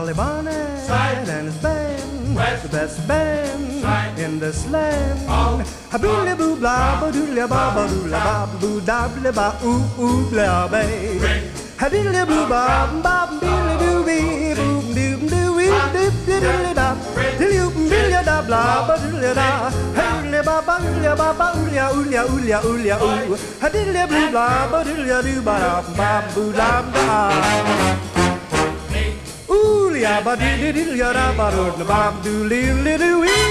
Charlie Barnett and his band, the best band in this land. A billy boo blah ba doodly ba ba doodly ba boo da blah ba ooh ooh blah bay. A diddly boo ba ba billy doo bee boom doom doo wee dip diddly da dilly billy da blah ba doodly da. Hey ba ba oolia oolia oolia oolia ooh. A diddly boo blah ba doodly doo ba da ba boo da da. Ooh, ya ba doo doo doo ya da ba doo ba doo doo doo doo.